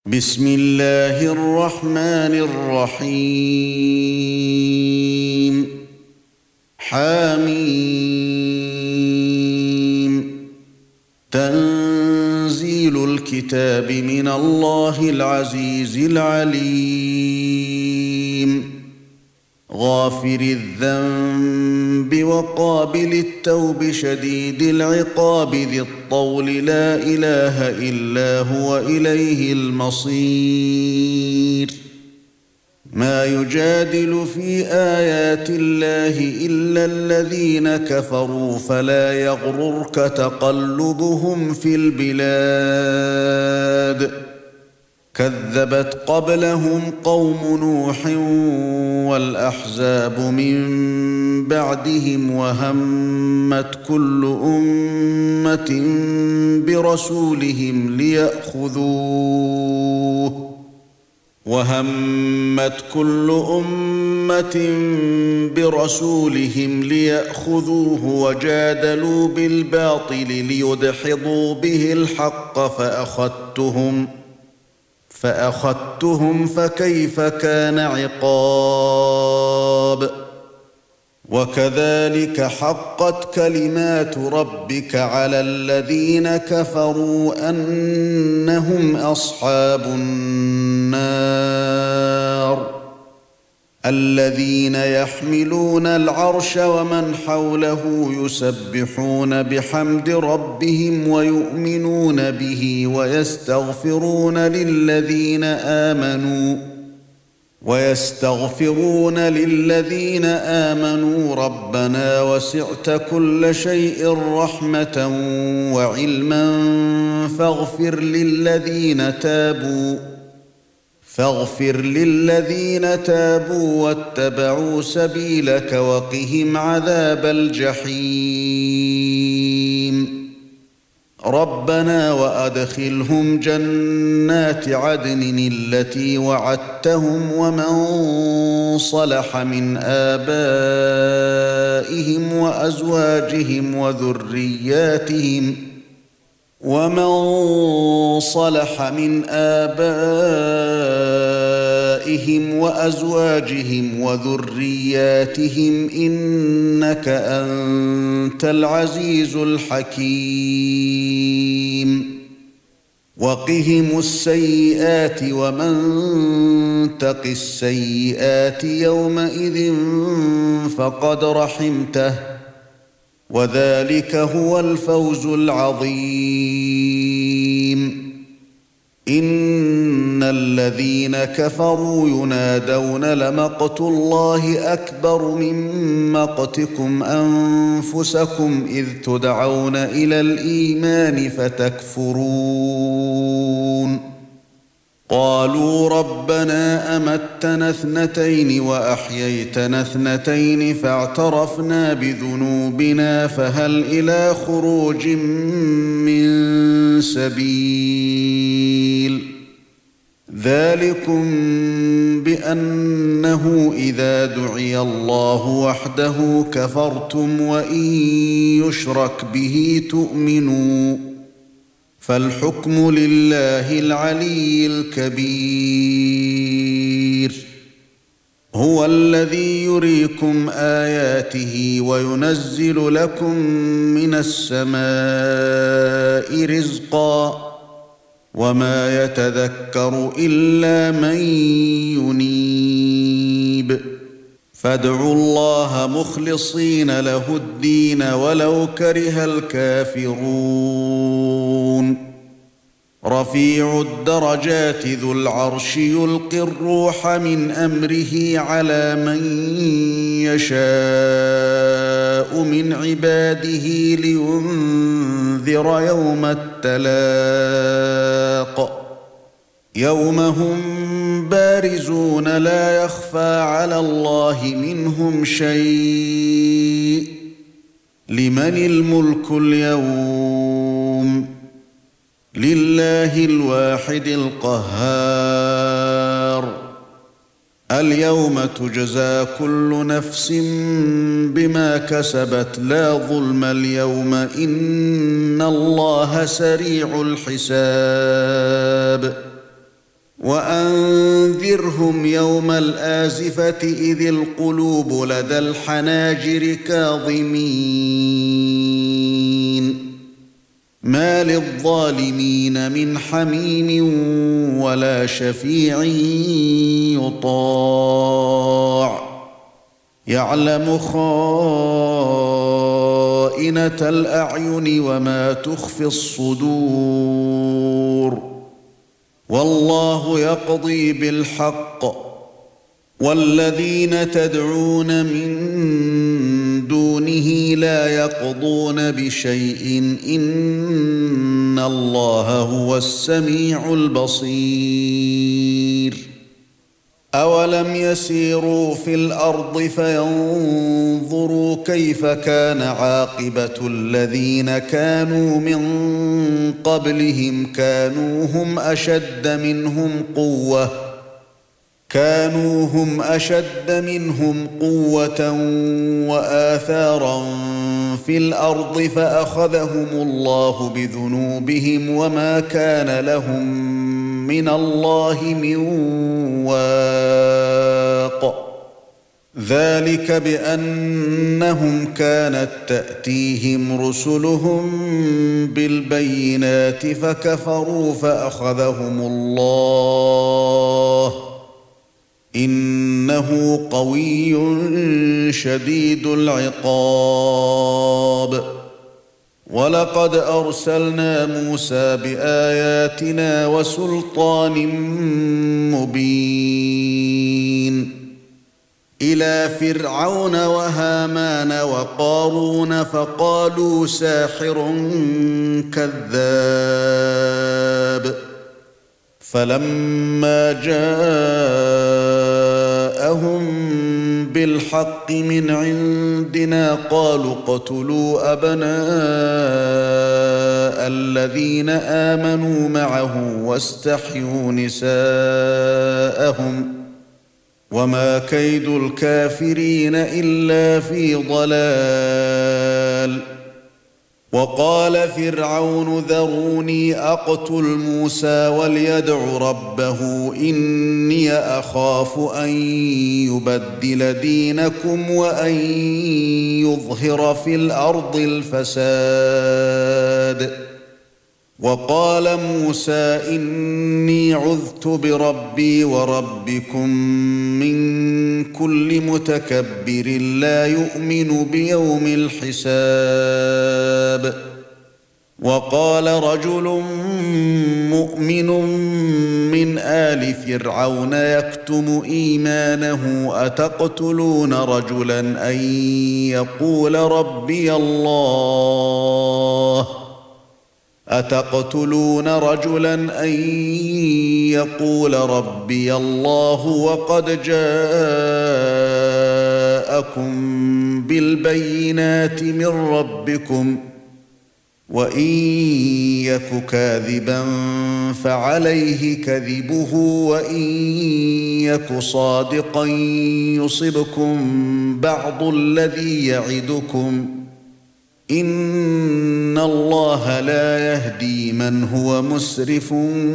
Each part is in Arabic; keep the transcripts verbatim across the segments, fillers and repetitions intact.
بسم الله الرحمن الرحيم حميم تنزيل الكتاب من الله العزيز العليم غافر الذنب وقابل التوب شديد العقاب ذي الطول لا إله إلا هو إليه المصير ما يجادل في آيات الله إلا الذين كفروا فلا يغررك تقلبهم في البلاد كذبت قبلهم قوم نوح والأحزاب من بعدهم وهمت كل أمة برسولهم ليأخذوه وهمت كل أمة برسولهم ليأخذوه وجادلوا بالباطل ليدحضوا به الحق فأخذتهم فأخذتهم فكيف كان عقاب وكذلك حقت كلمات ربك على الذين كفروا أنهم أصحاب النار الذين يحملون العرش ومن حوله يسبحون بحمد ربهم ويؤمنون به ويستغفرون للذين آمنوا ويستغفرون للذين آمنوا ربنا وسعت كل شيء رحمة وعلما فاغفر للذين تابوا فاغفر للذين تابوا واتبعوا سبيلك وقهم عذاب الجحيم ربنا وأدخلهم جنات عدن التي وعدتهم ومن صلح من آبائهم وأزواجهم وذرياتهم ومن صلح من آبائهم وأزواجهم وذرياتهم إنك أنت العزيز الحكيم وقهم السيئات ومن تق السيئات يومئذ فقد رحمته وذلك هو الفوز العظيم إن الذين كفروا ينادون لمقت الله أكبر من مقتكم أنفسكم إذ تدعون إلى الإيمان فتكفرون قالوا ربنا أمتنا اثنتين وأحييتنا اثنتين فاعترفنا بذنوبنا فهل إلى خروج من سبيل ذلكم بأنه إذا دعي الله وحده كفرتم وإن يشرك به تؤمنوا فالحكم لله العلي الكبير هو الذي يريكم آياته وينزل لكم من السماء رزقا وما يتذكر إلا من ينيب فادعوا الله مخلصين له الدين ولو كره الكافرون رفيع الدرجات ذو العرش يلقي الروح من أمره على من يشاء من عباده لينذر يوم التلاق يوم هم بارزون لا يخفى على الله منهم شيء لمن الملك اليوم لله الواحد القهار اليوم تجزى كل نفس بما كسبت لا ظلم اليوم إن الله سريع الحساب وأنذرهم يوم الآزفة إذ القلوب لدى الحناجر كاظمين ما للظالمين من حميم ولا شفيع يطاع يعلم خائنة الأعين وما تخفي الصدور والله يقضي بالحق والذين تدعون من دونه لا يقضون بشيء إن الله هو السميع البصير أولم يسيروا في الأرض فينظروا كيف كان عاقبة الذين كانوا من قبلهم كانوا هم أشد منهم قوة كانوا هم أشد منهم قوة وآثارا في الأرض فأخذهم الله بذنوبهم وما كان لهم من الله من واق ذلك بأنهم كانت تأتيهم رسلهم بالبينات فكفروا فأخذهم الله إنه قوي شديد العقاب ولقد أرسلنا موسى بآياتنا وسلطان مبين إلى فرعون وهامان وقارون فقالوا ساحر كذاب فلما جاءهم بالحق من عندنا قالوا اقتلوا أبناء الذين آمنوا معه واستحيوا نساءهم وما كيد الكافرين إلا في ضلال وقال فرعون ذروني أقتل موسى وليدع ربه إني أخاف أن يبدل دينكم وأن يظهر في الأرض الفساد وقال موسى إني عذت بربي وربكم من كل متكبر لا يؤمن بيوم الحساب وقال رجل مؤمن من آل فرعون يكتم إيمانه أتقتلون رجلا أن يقول ربي الله أتقتلون رجلا أن يقول ربي الله وقد جاءكم بالبينات من ربكم وإن يك كاذبا فعليه كذبه وإن يك صادقا يصبكم بعض الذي يعدكم إن الله لا يهدي من هو مسرف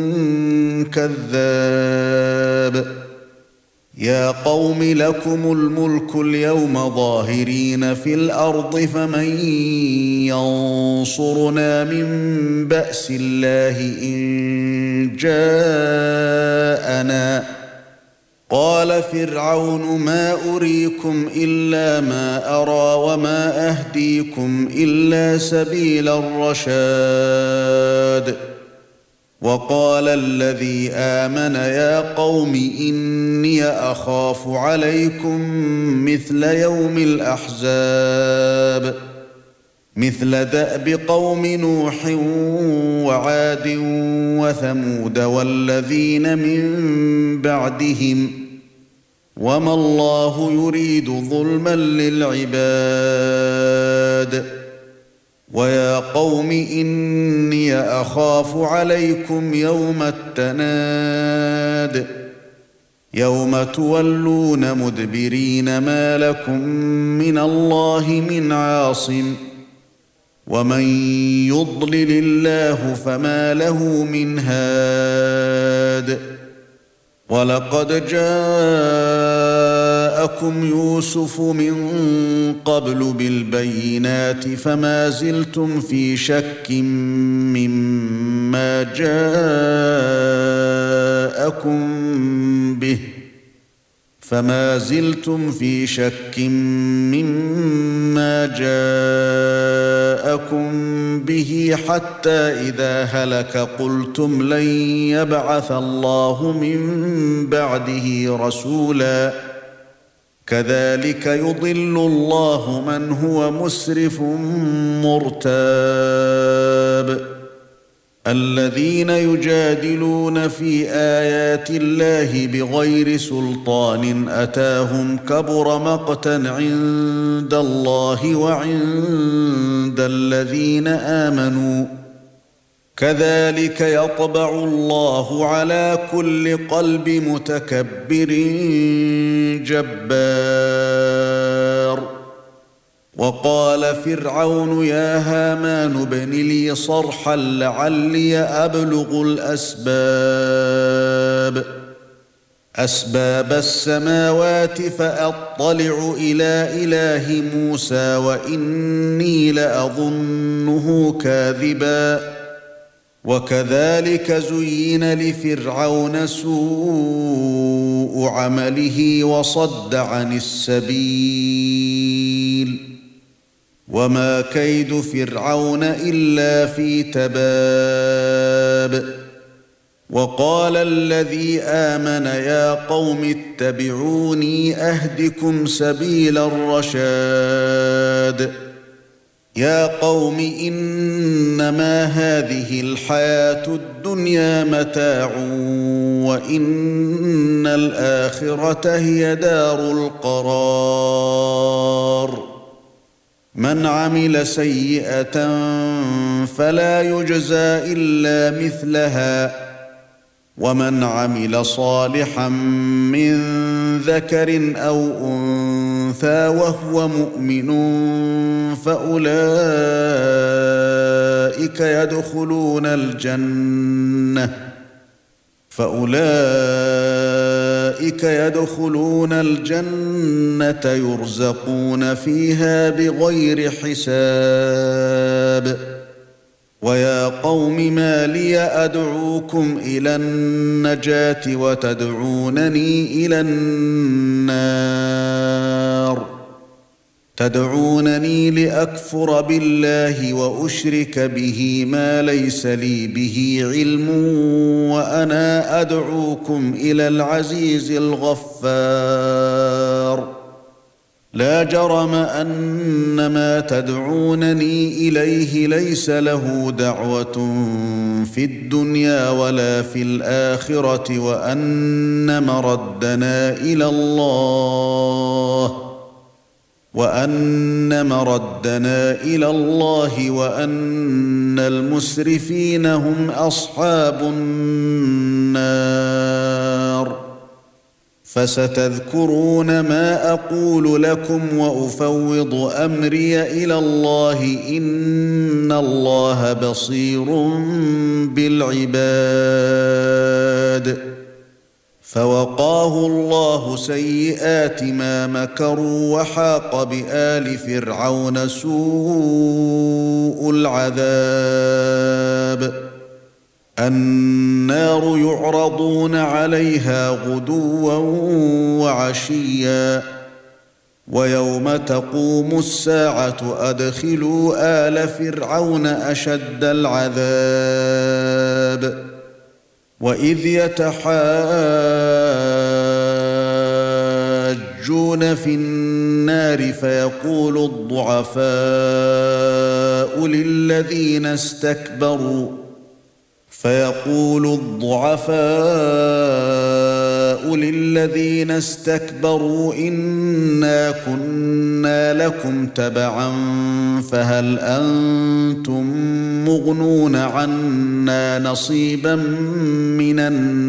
كذاب يا قوم لكم الملك اليوم ظاهرين في الأرض فمن ينصرنا من بأس الله إن جاءنا قال فرعون ما أريكم إلا ما أرى وما أهديكم إلا سبيل الرشاد وقال الذي آمن يا قوم إني أخاف عليكم مثل يوم الأحزاب مثل دأب قوم نوح وعاد وثمود والذين من بعدهم وما الله يريد ظلما للعباد ويا قوم إني أخاف عليكم يوم التناد يوم تولون مدبرين ما لكم من الله من عاصم ومن يضلل الله فما له من هاد وَلَقَدْ جَاءَكُمْ يُوسُفُ مِنْ قَبْلُ بِالْبَيِّنَاتِ فَمَا زِلْتُمْ فِي شَكٍّ مِّمَّا جَاءَكُمْ بِهِ فما زلتم في شك مما جاءكم به حتى إذا هلك قلتم لن يبعث الله من بعده رسولا كذلك يضل الله من هو مسرف مرتاب الذين يجادلون في آيات الله بغير سلطان أتاهم كبر مقتا عند الله وعند الذين آمنوا كذلك يطبع الله على كل قلب متكبر جبار وقال فرعون يا هامان ابن لي صرحا لعلي أبلغ الأسباب أسباب السماوات فأطلع إلى إله موسى وإني لأظنه كاذبا وكذلك زين لفرعون سوء عمله وصد عن السبيل وما كيد فرعون إلا في تباب وقال الذي آمن يا قوم اتبعوني أهدكم سبيل الرشاد يا قوم إنما هذه الحياة الدنيا متاع وإن الآخرة هي دار القرار من عمل سيئة فلا يجزى إلا مثلها ومن عمل صالحا من ذكر أو أنثى وهو مؤمن فأولئك يدخلون الجنة فأولئك يدخلون الجنة يرزقون فيها بغير حساب ويا قوم ما لي أدعوكم إلى النجاة وتدعونني إلى النار تدعونني لأكفر بالله وأشرك به ما ليس لي به علم وأنا أدعوكم إلى العزيز الغفار لا جرم أن ما تدعونني إليه ليس له دعوة في الدنيا ولا في الآخرة وأن مردنا إلى الله وأن مردنا إلى الله وأن المسرفين هم أصحاب النار فستذكرون ما أقول لكم وأفوض أمري إلى الله إن الله بصير بالعباد فوقاه الله سيئات ما مكروا وحاق بآل فرعون سوء العذاب النار يعرضون عليها غدوا وعشيا ويوم تقوم الساعة أدخلوا آل فرعون أشد العذاب وإذ يتحاجون في النار فيقول الضعفاء للذين استكبروا فيقول الضعفاء للذين استكبروا إنا كنا لكم تبعا فهل أنتم مغنون عنا نصيبا من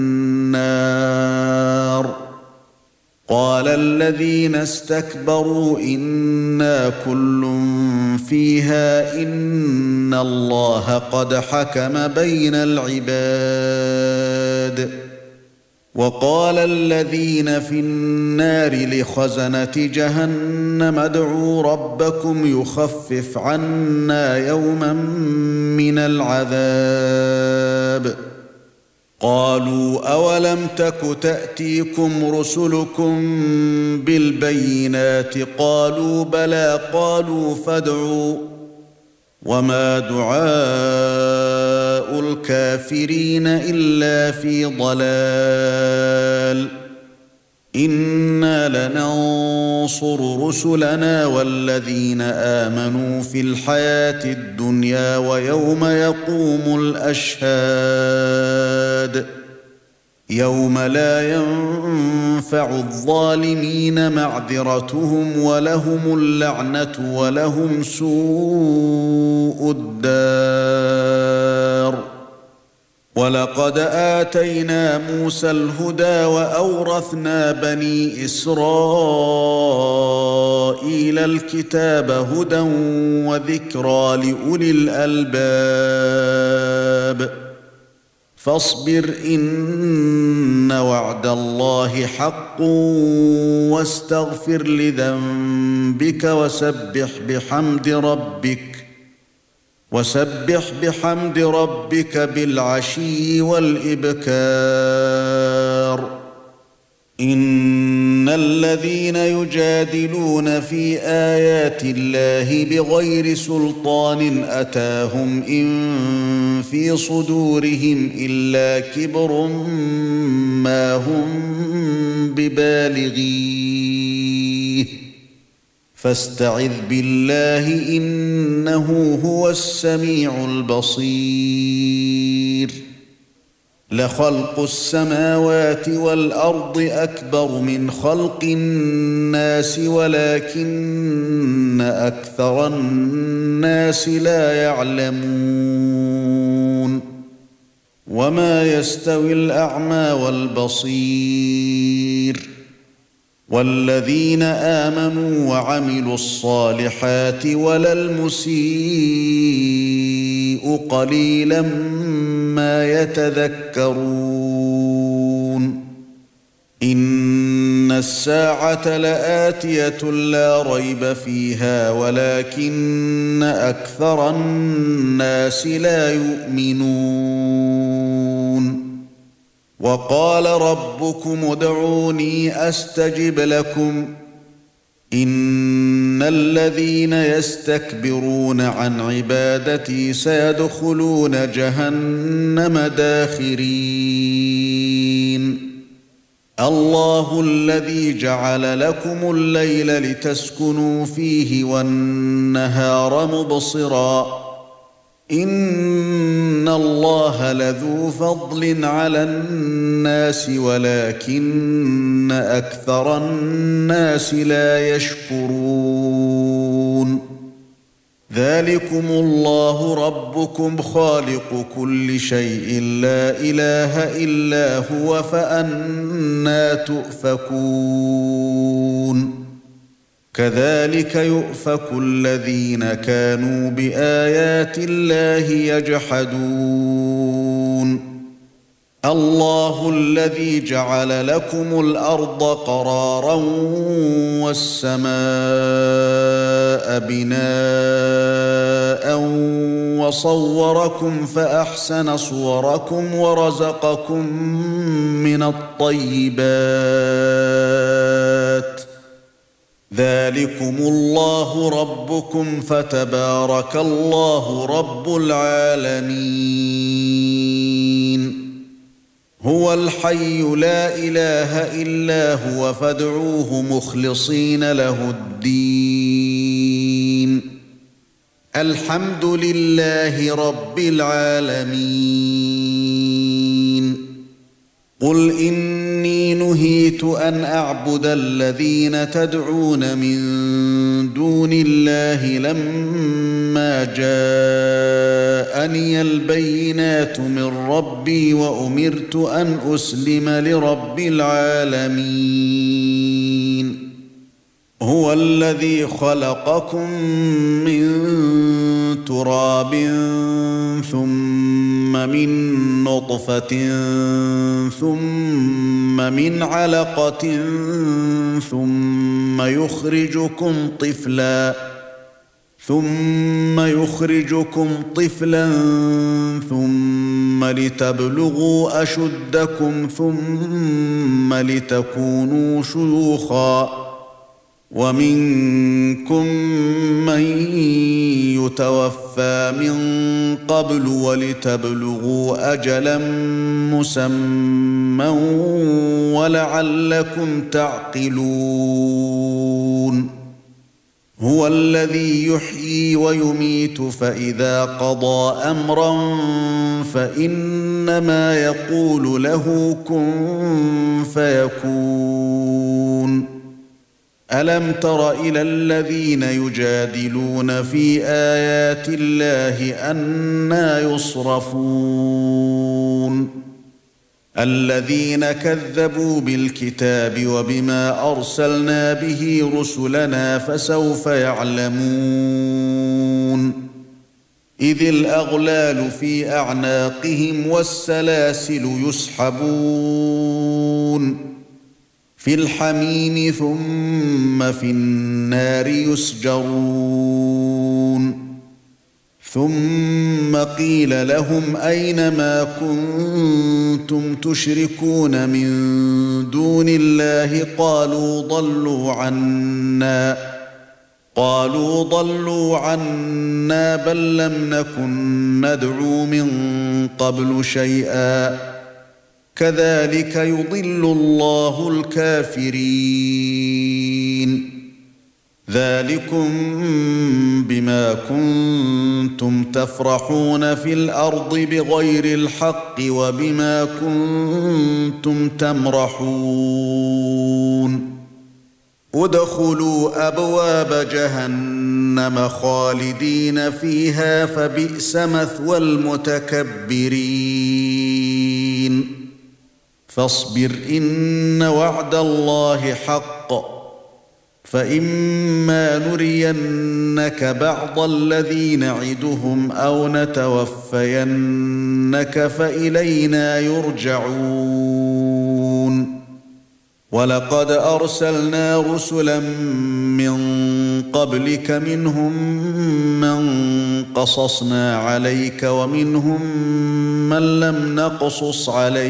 النار قال الذين استكبروا إنا كل فيها إن الله قد حكم بين العباد وقال الذين في النار لخزنة جهنم ادعوا ربكم يخفف عنا يوما من العذاب قالوا أولم تك تأتيكم رسلكم بالبينات قالوا بلى قالوا فادعوا وما دعاء الكافرين إلا في ضلال إنا لننصر رسلنا والذين آمنوا في الحياة الدنيا ويوم يقوم الأشهاد يوم لا ينفع الظالمين معذرتهم ولهم اللعنة ولهم سوء الدار ولقد آتينا موسى الهدى وأورثنا بني إسرائيل الكتاب هدى وذكرى لأولي الألباب فاصبر إن وعد الله حق واستغفر لذنبك وسبح بحمد ربك وسبح بحمد ربك بالعشي والإبكار إن الذين يجادلون في آيات الله بغير سلطان أتاهم إن في صدورهم إلا كبر ما هم ببالغيه فاستعذ بالله إنه هو السميع البصير لخلق السماوات والأرض أكبر من خلق الناس ولكن أكثر الناس لا يعلمون وما يستوي الأعمى والبصير والذين آمنوا وعملوا الصالحات ولا المسيء قليلا ما يتذكرون إن الساعة لآتية لا ريب فيها ولكن أكثر الناس لا يؤمنون وقال ربكم ادعوني أستجب لكم إن الذين يستكبرون عن عبادتي سيدخلون جهنم داخرين الله الذي جعل لكم الليل لتسكنوا فيه والنهار مبصرا إن الله لذو فضل على الناس ولكن أكثر الناس لا يشكرون ذلكم الله ربكم خالق كل شيء لا إله إلا هو فأنى تؤفكون كذلك يؤفك الذين كانوا بآيات الله يجحدون الله الذي جعل لكم الأرض قرارا والسماء بناء وصوركم فأحسن صوركم ورزقكم من الطيبات ذلكم الله ربكم فتبارك الله رب العالمين هو الحي لا إله إلا هو فادعوه مخلصين له الدين الحمد لله رب العالمين قل إني نهيت أن أعبد الذين تدعون من دون الله لما جاءني البينات من ربي وأمرت أن أسلم لرب العالمين هو الذي خلقكم من تراب ثم من نطفة ثم من علقة ثم يخرجكم طفلا ثم يخرجكم طفلا ثم لتبلغوا أشدكم ثم لتكونوا شيوخا ومنكم من يتوفى من قبل ولتبلغوا أجلا مسمى ولعلكم تعقلون هو الذي يحيي ويميت فإذا قضى أمرا فإنما يقول له كن فيكون ألم تر إلى الذين يجادلون في آيات الله أنى يصرفون الذين كذبوا بالكتاب وبما أرسلنا به رسلنا فسوف يعلمون إذ الأغلال في أعناقهم والسلاسل يسحبون في الحميم ثم في النار يسجرون ثم قيل لهم أين ما كنتم تشركون من دون الله قالوا ضلوا عنا قالوا ضلوا عنا بل لم نكن ندعو من قبل شيئا كذلك يضل الله الكافرين ذلكم بما كنتم تفرحون في الأرض بغير الحق وبما كنتم تمرحون ادخلوا أبواب جهنم خالدين فيها فبئس مثوى المتكبرين فاصبر إن وعد الله حق فإما نرينك بعض الذي نعدهم أو نتوفينك فإلينا يرجعون ولقد أرسلنا رسلا من قبلك منهم من قصصنا عليك ومنهم من لم نقصص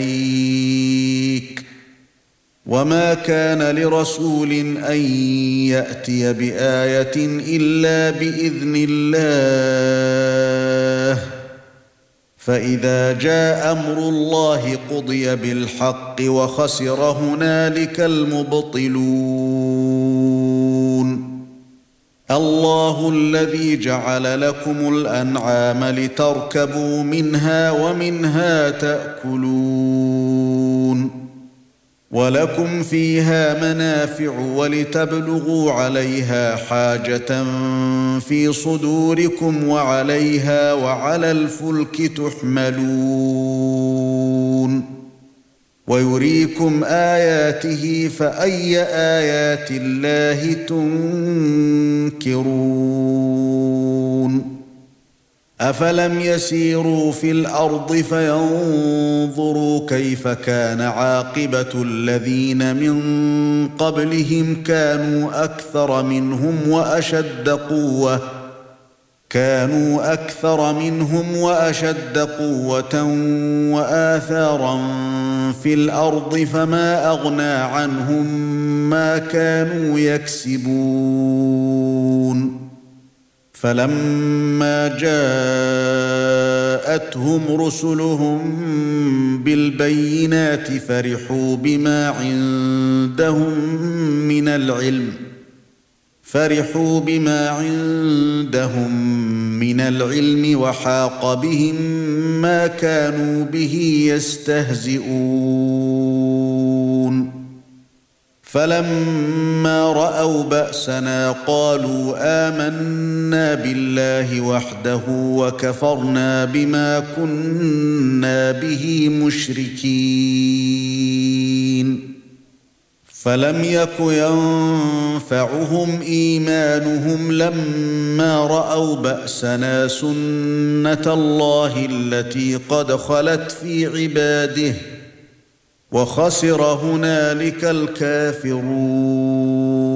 عليك وما كان لرسول أن يأتي بآية إلا بإذن الله فإذا جاء أمر الله قضي بالحق وخسر هنالك المبطلون الله الذي جعل لكم الأنعام لتركبوا منها ومنها تأكلون ولكم فيها منافع ولتبلغوا عليها حاجة في صدوركم وعليها وعلى الفلك تحملون ويريكم آياته فأي آيات الله تنكرون أفلم يسيروا في الأرض فينظروا كيف كان عاقبة الذين من قبلهم كانوا أكثر منهم وأشد قوة كانوا أكثر منهم وأشد قوة وآثارا في الأرض فما أغنى عنهم ما كانوا يكسبون فلما جاءتهم رسلهم بالبينات فرحوا بما عندهم من العلم فرحوا بما عندهم من العلم وحاق بهم ما كانوا به يستهزئون فلما رأوا بأسنا قالوا آمنا بالله وحده وكفرنا بما كنا به مشركين فلم يك ينفعهم ايمانهم لما راوا باسنا سنة الله التي قد خلت في عباده وخسر هنالك الكافرون.